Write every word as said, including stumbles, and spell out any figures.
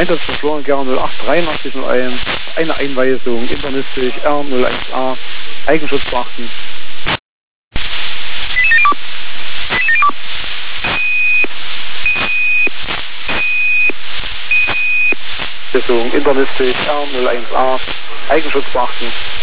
Einsatz verloren, G R null acht dreiundachtzig null eins, eine Einweisung, internistisch, R null eins A, Eigenschutz beachten. Internistisch, R null eins A, Eigenschutz beachten.